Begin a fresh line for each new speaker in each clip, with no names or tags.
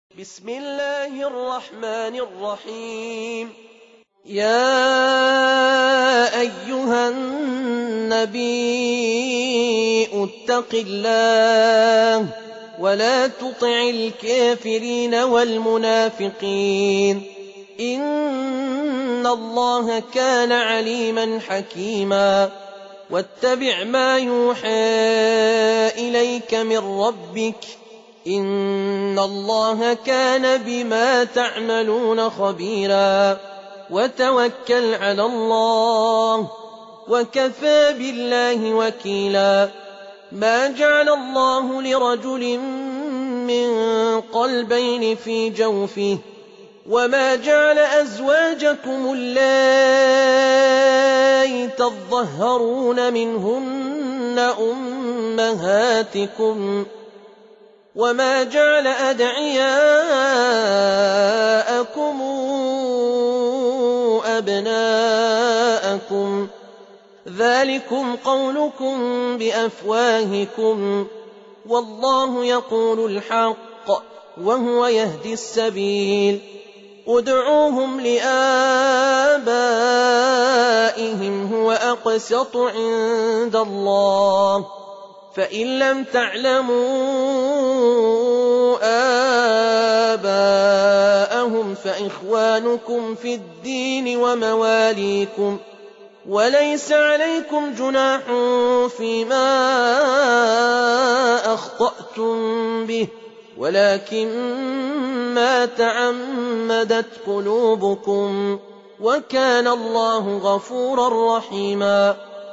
بسم الله الرحمن الرحيم. يا أيها النبي اتق الله ولا تطع الكافرين والمنافقين إن الله كان عليما حكيما. واتبع ما يوحى إليك من ربك إن الله كان بما تعملون خبيرا. وتوكل على الله وكفى بالله وكيلا. ما جعل الله لرجل من قلبين في جوفه وما جعل أزواجكم اللائي تظهرون منهن أمهاتكم وما جعل أدعياءكم أبناءكم ذلكم قولكم بأفواهكم والله يقول الحق وهو يهدي السبيل. ادعوهم لآبائهم هو أقسط عند الله فإن لم تعلموا آباءهم فإخوانكم في الدين ومواليكم وليس عليكم جناح فيما أخطأتم به ولكن ما تعمدت قلوبكم وكان الله غفورا رحيما.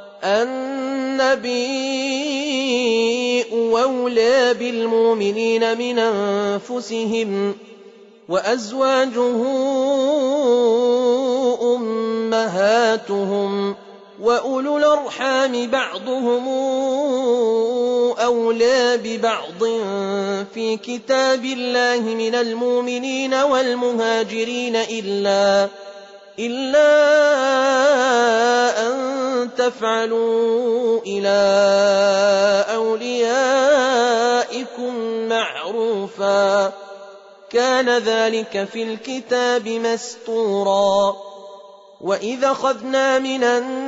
النبي أولى بالمؤمنين من أنفسهم وأزواجه أمهاتهم وأولو الأرحام بعضهم أولى ببعض في كتاب الله من المؤمنين والمهاجرين إلا أن تفعلوا إلى أوليائكم معروفا كان ذلك في الكتاب مسطورا. وإذا أخذنا من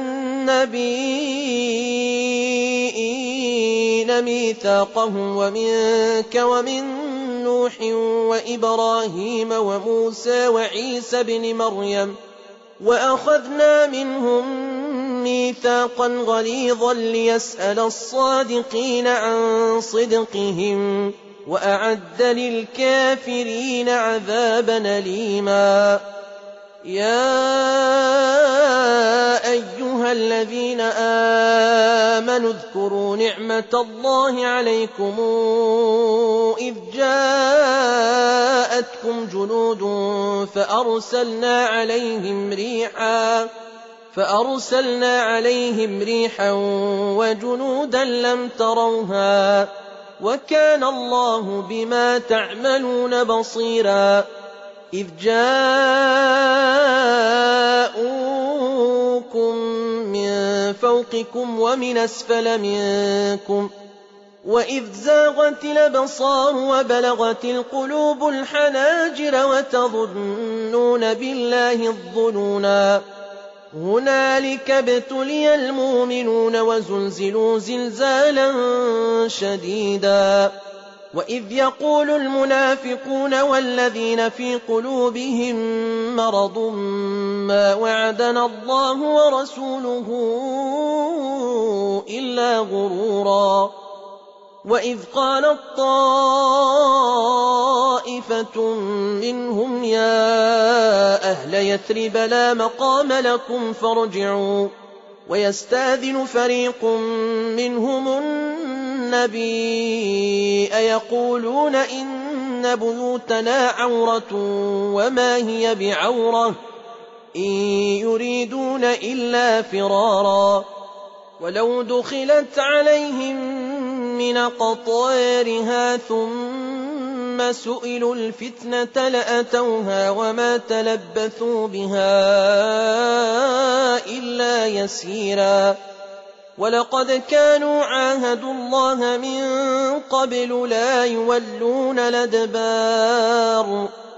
النبيين ميثاقهم ومنك ومن نوح وإبراهيم وموسى وعيسى بن مريم وأخذنا منهم ميثاقا غليظا ليسأل الصادقين عن صدقهم وأعد للكافرين عذابا أليما. يا أيها الذين آمنوا اذكروا نعمة الله عليكم إذ جاءتكم جنود فأرسلنا عليهم ريحا وجنودا لم تروها وكان الله بما تعملون بصيرا. إذ جاءوكم من فوقكم ومن أسفل منكم وإذ زاغت الأبصار وبلغت القلوب الحناجر وتظنون بالله الظنونا. هنالك ابتلي المؤمنون وزلزلوا زلزالا شديدا. وإذ يقول المنافقون والذين في قلوبهم مرض ما وعدنا الله ورسوله إلا غرورا. وإذ قالت طائفة منهم يا أهل يثرب لا مقام لكم فارجعوا ويستأذن فريق منهم النبي يقولون إن بيوتنا عورة وما هي بعورة إن يريدون إلا فرارا. ولو دخلت عليهم من أقطارها ثم سئلوا الفتنة لأتوها وما تلبثوا بها إلا يسيرا. ولقد كانوا عاهدوا الله من قبل لا يولون الأدبار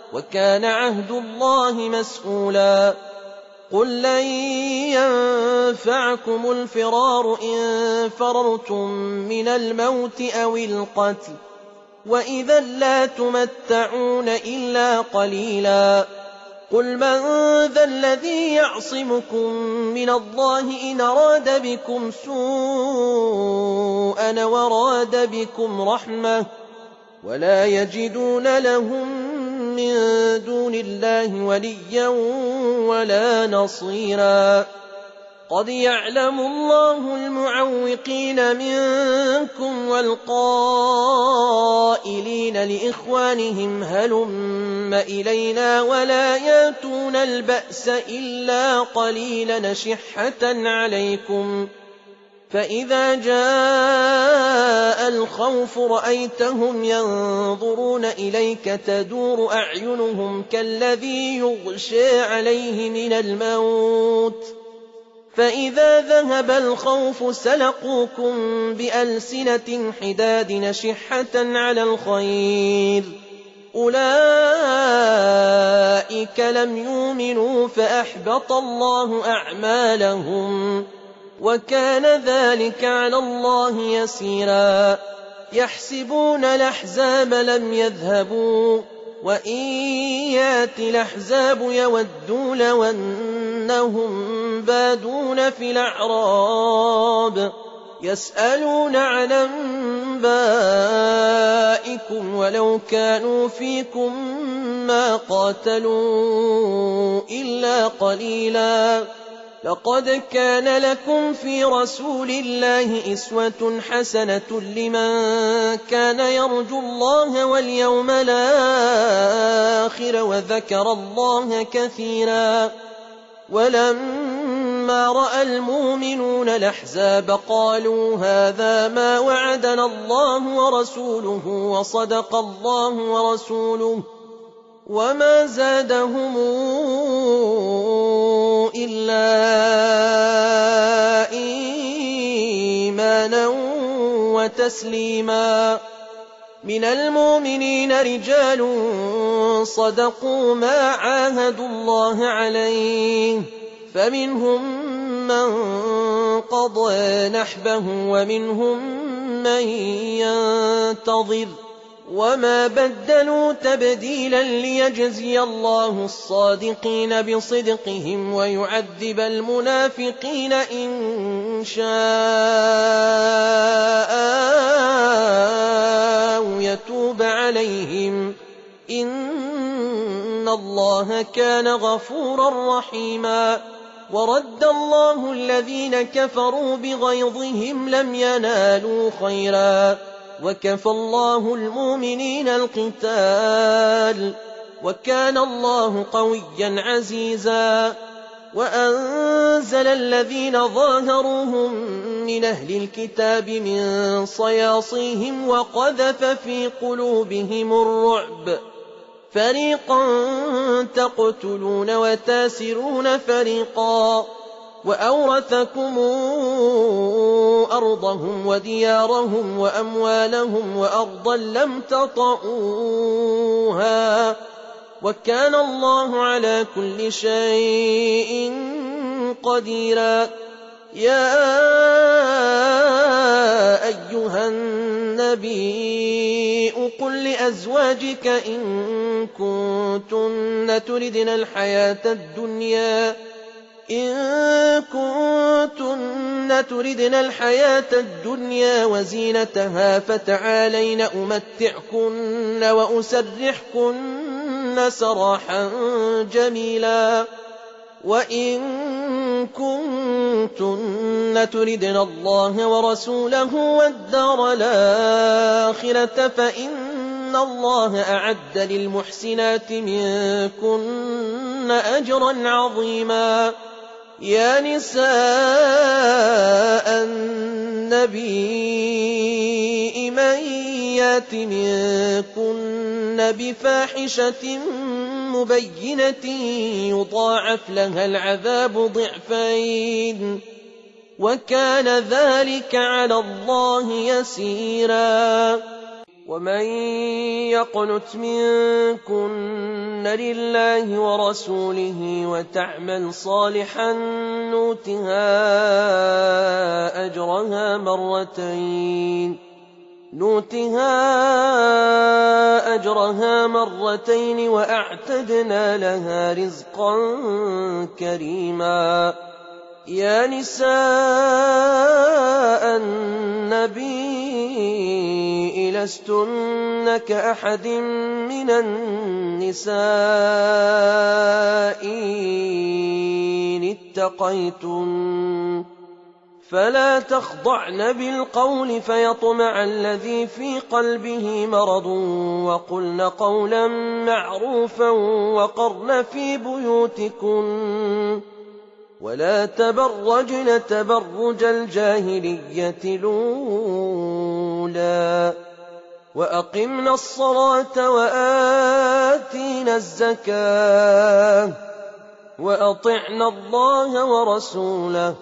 وكان عهد الله مسئولا قل لن ينفعكم الفرار إن فررتم من الموت أو القتل وإذا لا تمتعون إلا قليلا قل من ذا الذي يعصمكم من الله إن أراد بكم سوءا وراد بكم رحمة ولا يجدون لهم من دون الله وليا ولا نصيرا قد يعلم الله المعوقين منكم والقائلين لإخوانهم هلم إلينا ولا ياتون البأس إلا قليلا نشحة عليكم فإذا جاء الخوف رأيتهم ينظرون إليك تدور أعينهم كالذي يغشى عليه من الموت فإذا ذهب الخوف سلقوكم بألسنة حداد نشحة على الخير أولئك لم يؤمنوا فأحبط الله أعمالهم وكان ذلك على الله يسيرا يحسبون الأحزاب لم يذهبوا وإن يأتي الأحزاب يودوا لو أنهم بادون في الأعراب يسألون عن أنبائكم ولو كانوا فيكم ما قاتلوا إلا قليلا لقد كان لكم في رسول الله أسوة حسنة لمن كان يرجو الله واليوم الآخر وذكر الله كثيرا ولما رأى المؤمنون الأحزاب قالوا هذا ما وعدنا الله ورسوله وصدق الله ورسوله وما زادهم إلا إيمانا وتسليما من المؤمنين رجال صدقوا ما عاهدوا الله عليه فمنهم من قضى نحبه ومنهم من ينتظر وما بدلوا تبديلا ليجزي الله الصادقين بصدقهم ويعذب المنافقين إن شاء أو يتوب عليهم إن الله كان غفورا رحيما ورد الله الذين كفروا بغيظهم لم ينالوا خيرا وكفى الله المؤمنين القتال وكان الله قويا عزيزا وأنزل الذين ظاهروهم من أهل الكتاب من صياصيهم وقذف في قلوبهم الرعب فريقا تقتلون وتاسرون فريقا وأورثكم أرضهم وديارهم وأموالهم وأرضا لم تطئوها وكان الله على كل شيء قديرا يا أيها النبي قل لأزواجك إن كنتن تردن الحياة الدنيا وزينتها فتعالين أمتعكن وأسرحكن سراحا جميلا وإن كنتن تردن الله ورسوله والدار الآخرة فإن الله أعد للمحسنات منكن أجرا عظيما يا نساء النبي من يات منكن بفاحشة مبينة يضاعف لها العذاب ضعفين وكان ذلك على الله يسيرا ومن يقنت منكن لله ورسوله وتعمل صالحا نؤتها أجرها مرتين وأعتدنا لها رزقا كريما. يا نساء النبي لستن كأحد من النساء إن اتقيتن فلا تخضعن بالقول فيطمع الذي في قلبه مرض وقلن قولا معروفا وقرن في بيوتكن ولا تبرجن تبرج الجاهلية الأولى وأقمنا الصلاة وآتينا الزكاة وأطعنا الله ورسوله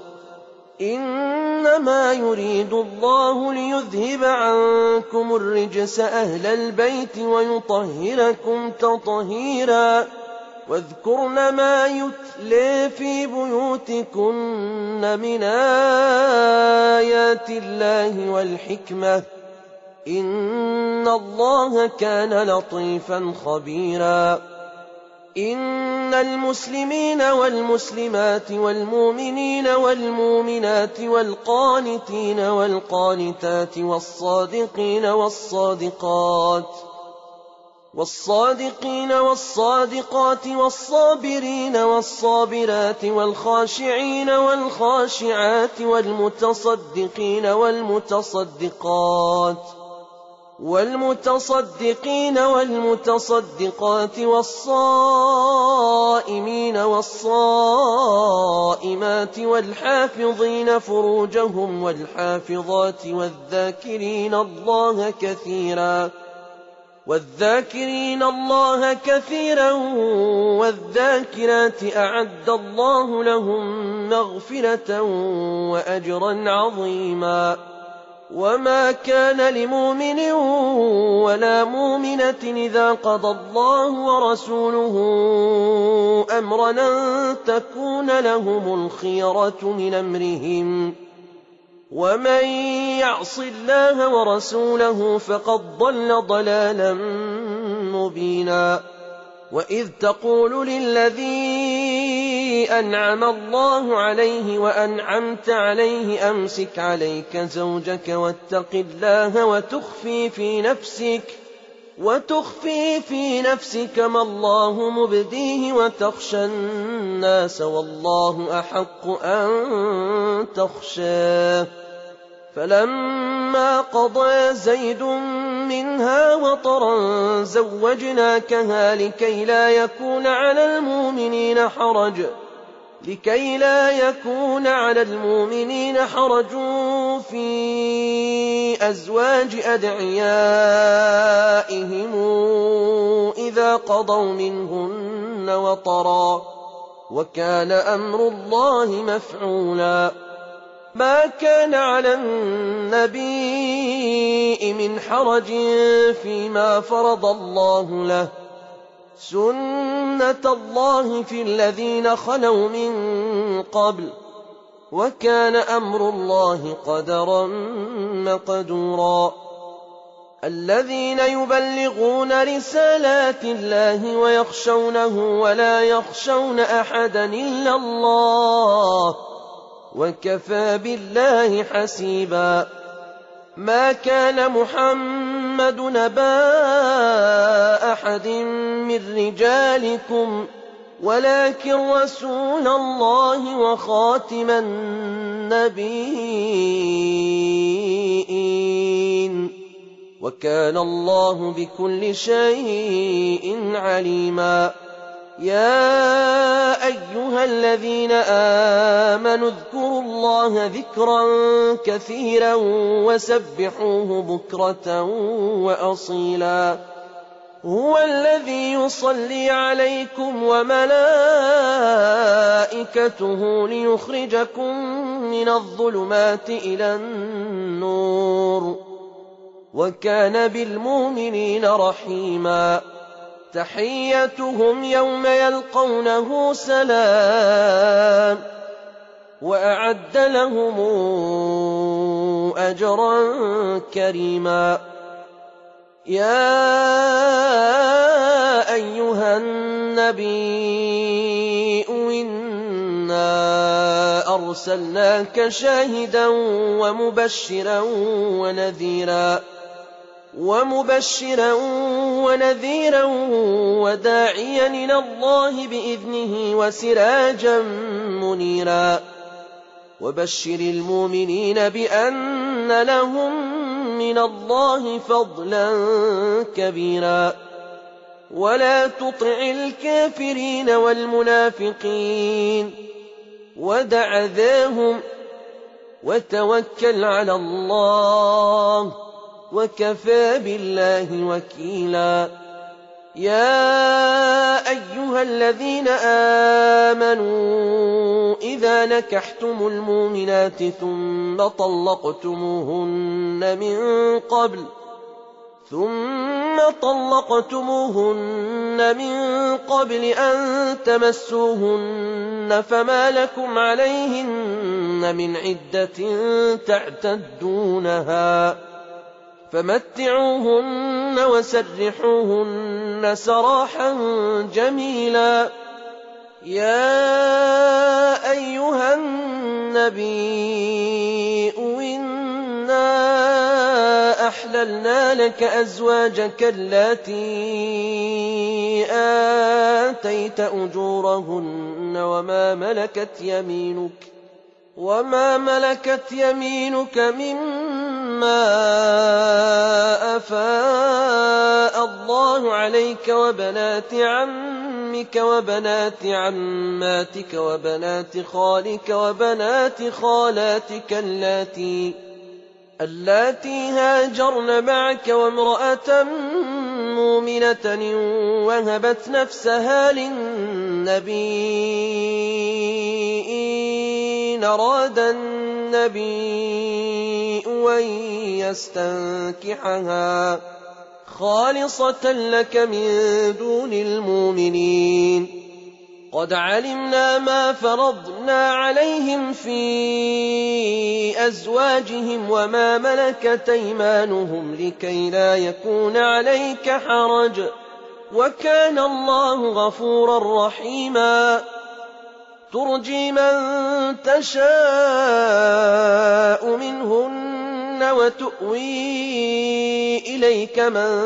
إنما يريد الله ليذهب عنكم الرجس أهل البيت ويطهركم تطهيرا واذكرن ما يتلى في بيوتكن من آيات الله والحكمة إن الله كان لطيفا خبيرا. إن المسلمين والمسلمات والمؤمنين والمؤمنات والقانتين والقانتات والصادقين والصادقات والصابرين والصابرات والخاشعين والخاشعات والمتصدقين والمتصدقات والصائمين والصائمات والحافظين فروجهم والحافظات والذاكرين الله كثيرا والذاكرات أعد الله لهم مغفرة وأجرا عظيما. وما كان لمؤمن ولا مؤمنة إذا قضى الله ورسوله أمرا أن تكون لهم الخيرة من أمرهم ومن يعص الله ورسوله فقد ضل ضلالا مبينا. وإذ تقول للذي أنعم الله عليه وأنعمت عليه أمسك عليك زوجك واتق الله وتخفي في نفسك ما الله مبديه وتخشى الناس والله أحق أن تخشاه. فلما قضى زيد منها وطرا زوجناكها لكي لا يكون على المؤمنين حرج في أزواج أدعيائهم إذا قضوا منهن وطرا وكان أمر الله مفعولا. ما كان على النبي من حرج فيما فرض الله له سنة الله في الذين خلوا من قبل وكان أمر الله قدرا مقدورا. الذين يبلغون رسالات الله ويخشونه ولا يخشون أحدا إلا الله وكفى بالله حسيبا. ما كان محمد نبا أحد من رجالكم ولكن رسول الله وخاتم النبيين وكان الله بكل شيء عليما. يا أيها الذين آمنوا اذكروا الله ذكرا كثيرا وسبحوه بكرة وأصيلا. هو الذي يصلي عليكم وملائكته ليخرجكم من الظلمات إلى النور وكان بالمؤمنين رحيما. تحيتهم يوم يلقونه سلام وأعد لهم أجرا كريما. يا أيها النبي إنا أرسلناك شاهدا ومبشرا ونذيرا وداعيا إلى الله بإذنه وسراجا منيرا. وبشر المؤمنين بأن لهم من الله فضلا كبيرا. ولا تطع الكافرين والمنافقين ودع ذاهم وتوكل على الله وكفى بالله وكيلا. يا أيها الذين آمنوا إذا نكحتم المؤمنات ثم طلقتموهن من قبل أن تمسوهن فما لكم عليهن من عدة تعتدونها فمتعوهن وسرحوهن سراحا جميلا. يا أيها النبي إنا أحللنا لك أزواجك اللاتي آتيت أجورهن وما ملكت يمينك مما أفاء الله عليك وبنات عمك وبنات عماتك وبنات خالك وبنات خالاتك اللاتي هاجرن معك وامرأة مؤمنة وهبت نفسها للنبي إن أراد النبي أن يستنكحها خالصة لك من دون المؤمنين. قد علمنا ما فرضنا عليهم في أزواجهم وما ملكت أيمانهم لكي لا يكون عليك حرج وكان الله غفورا رحيما. ترجي من تشاء منهن وتؤوي إليك من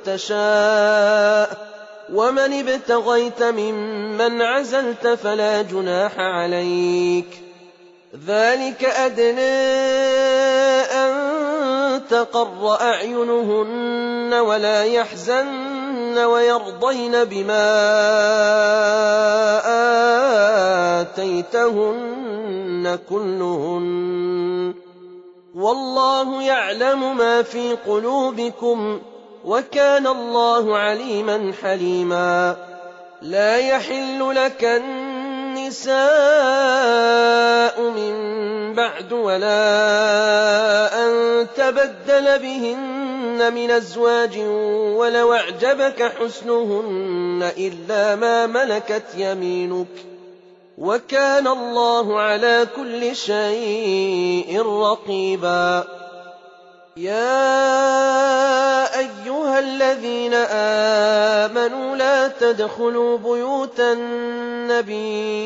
تشاء ومن ابتغيت ممن عزلت فلا جناح عليك. ذلك أدنى أن تقر أعينهن ولا يحزن ويرضين بما آتيتهن كلهن والله يعلم ما في قلوبكم وكان الله عليما حليما. لا يحل لك النساء من بعد ولا أن تبدل بهن من أزواج ولو أعجبك حسنهن إلا ما ملكت يمينك وكان الله على كل شيء رقيبا. يا أيها الذين آمنوا لا تدخلوا بيوت النبي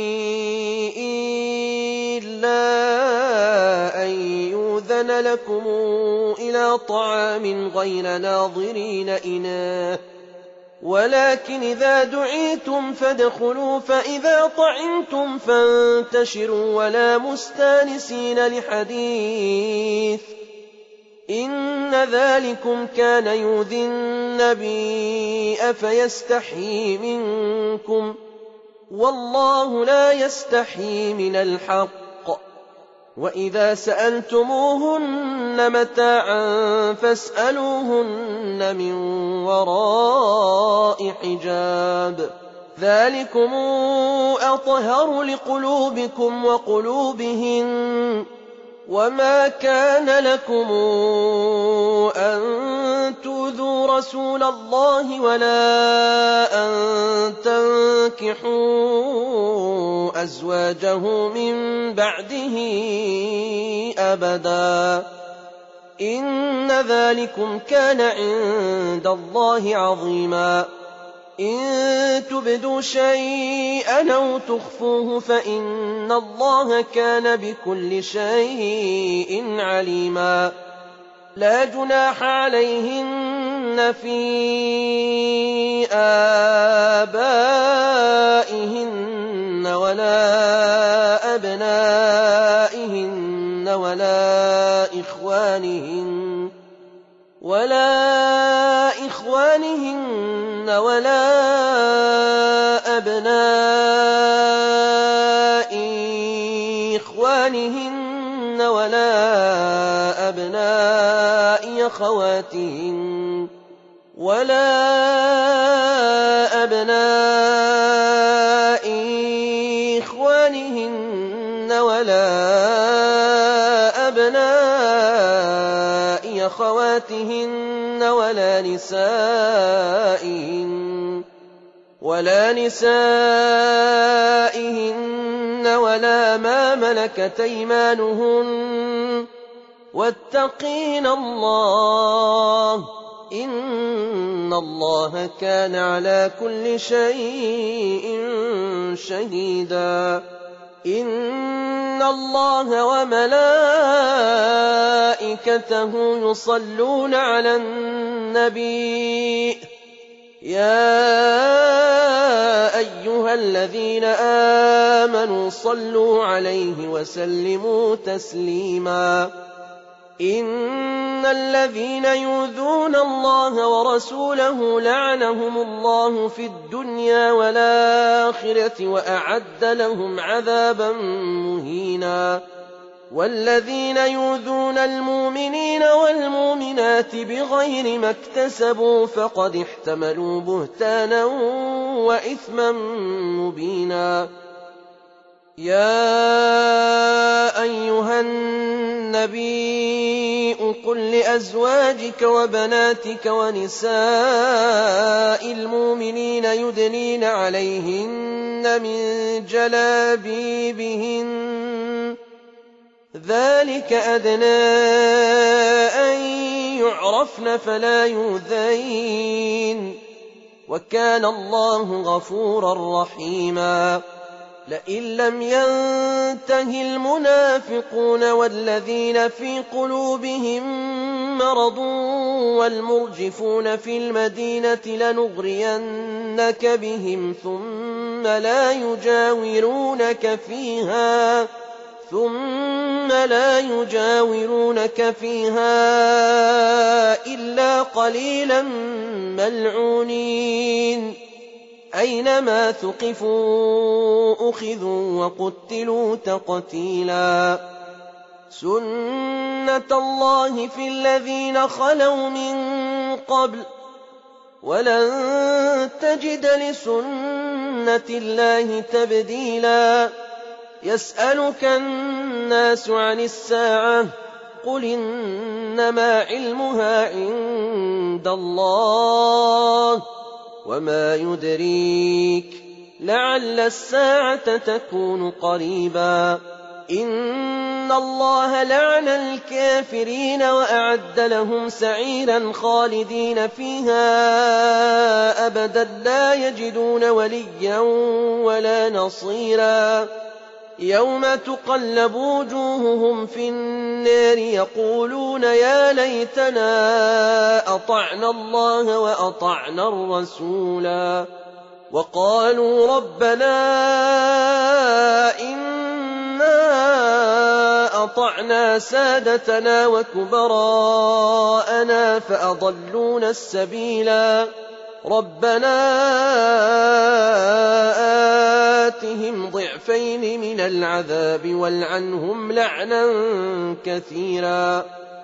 إلا أن يؤذن لكم إلى طعام غير ناظرين إناه ولكن إذا دعيتم فادخلوا فإذا طعمتم فانتشروا ولا مستانسين لحديث إن ذلكم كان يؤذي النبي أفيستحيي منكم والله لا يستحيي من الحق. وإذا سألتموهن متاعا فاسألوهن من وراء حجاب ذلكم أطهر لقلوبكم وقلوبهن وما كان لكم أن تؤذوا رسول الله ولا أن تنكحوا أزواجه من بعده أبدا إن ذلكم كان عند الله عظيما إن تبدوا شيئا أو تخفوه فإن الله كان بكل شيء عليما لا جناح عليهن في آبائهن ولا أبنائهن ولا إخوانهن ولا أبناء إخوانهن ولا أبناء أخواتهن ولا أبناء إخوانهن ولا أبناء أخواتهن ولا نسائهن ولا ما ملكت أيمانهن واتقين الله إن الله كان على كل شيء شهيدا إن الله وملائكته يصلون على النبي يا أيها الذين آمنوا صلوا عليه وسلموا تسليما إن الذين يؤذون الله ورسوله لعنهم الله في الدنيا والآخرة وأعد لهم عذابا مهينا والذين يؤذون المؤمنين والمؤمنات بغير ما اكتسبوا فقد احتملوا بهتانا وإثما مبينا يا أيها النبي قل لأزواجك وبناتك ونساء المؤمنين يدنين عليهن من جلابيبهن ذلك أدنى أن يعرفن فلا يؤذين وكان الله غفورا رحيما لئن لم ينته المنافقون والذين في قلوبهم مرض والمرجفون في المدينة لنغرينك بهم ثم لا يجاورونك فيها إلا قليلا ملعونين أينما ثقفوا أخذوا وقتلوا تقتيلا سنة الله في الذين خلوا من قبل ولن تجد لسنة الله تبديلا يسألك الناس عن الساعة قل إنما علمها عند الله وما يدريك لعل الساعة تكون قريبا إن الله لعن الكافرين وأعد لهم سعيرا خالدين فيها أبدا لا يجدون وليا ولا نصيرا يوم تقلب وجوههم في النار يقولون يا ليتنا أطعنا الله وأطعنا الرسولا وقالوا ربنا إنا أطعنا سادتنا وكبراءنا فأضلونا السبيلا ربنا آتهم ضعفين من العذاب والعنهم لعنا كثيرا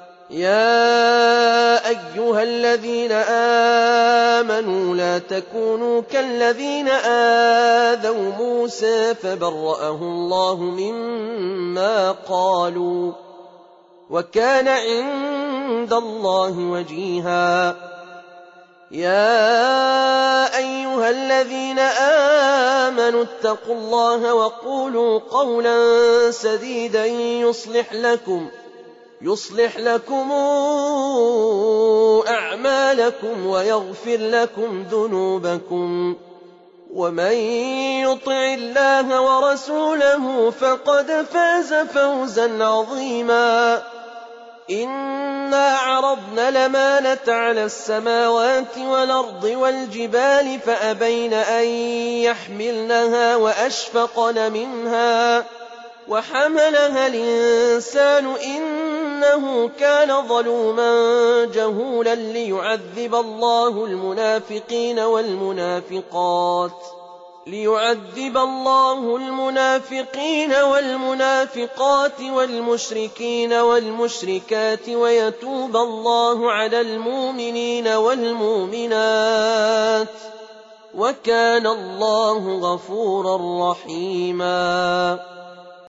يا أيها الذين آمنوا لا تكونوا كالذين آذوا موسى فبرأه الله مما قالوا وكان عند عند الله وجيها. يا أيها الذين آمنوا اتقوا الله وقولوا قولا سديدا يصلح لكم أعمالكم ويغفر لكم ذنوبكم، ومن يطع الله ورسوله فقد فاز فوزا عظيما. إنا عرضنا الأمانة على السماوات والأرض والجبال فأبين أن يحملنها وأشفقن منها وحملها الإنسان إنه كان ظلوما جهولا. ليعذب الله المنافقين والمنافقات والمشركين والمشركات ويتوب الله على المؤمنين والمؤمنات، وكان الله غفورا رحيما.